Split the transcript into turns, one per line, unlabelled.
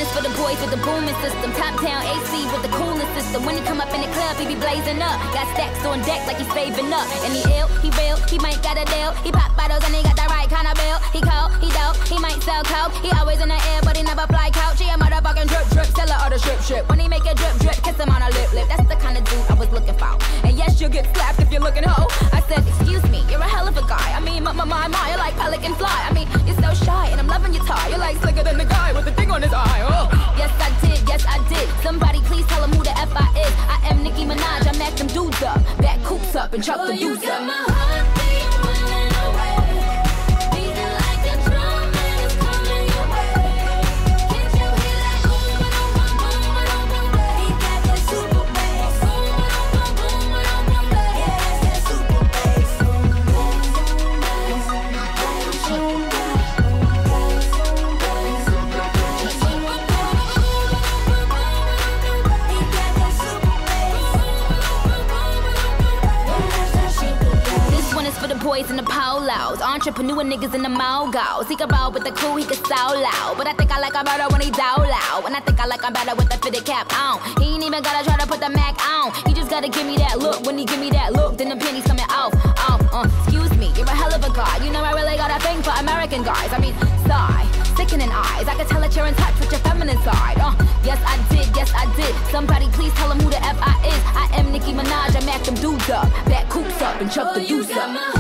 is for the boys with the booming system. Top down AC with the coolest system. When he come up in the club, he be blazing up. Got stacks on deck like he's saving up. And he ill, he real, he might got a deal. He pop bottles and he got the right kind of bill. He cold, he dope, he might sell coke. He always in the air, but he never fly couch. He a motherfucking drip drip, seller or the strip. When he make a drip drip, kiss him on a lip. That's the kind of dude I was looking for. And yes, you'll get slapped if you're looking hoe. I said, excuse me, you're a hell of a guy. I mean, my, you're like pelican fly. I mean, you're so shy and I'm loving your tie. You're like slicker than the guy with the thing on his eye. Oh. Yes, I did. Somebody please tell him who the F I is. I am Nicki Minaj, I mack them dudes up. Back coops up and chuck the dudes up. My heartbeat running away. Beating like a drum and it's coming your way. Can't you hear that boom, boom, boom, boom, boom, boom? He got that super bass. Boom, boom, boom, boom, boom, boom. Yeah, that's that super bass. Boom, boom, boom, boom, boom. For the boys in the polos, entrepreneur niggas in the mogos. He can roll with the crew, he can so loud. But I think I like him better when he down loud. And I think I like him better with the fitted cap on. He ain't even gotta try to put the Mac on. He just gotta give me that look. When he give me that look, then the pennies coming off. Excuse me, you're a hell of a guy. You know I really got a thing for American guys. I mean, sigh, sickening eyes. I can tell that you're in touch with your feminine side. Yes I did. Somebody please tell him who the F I is. I am Nicki Minaj, I mack them dudes up. Back coops up and chuck the deuce up.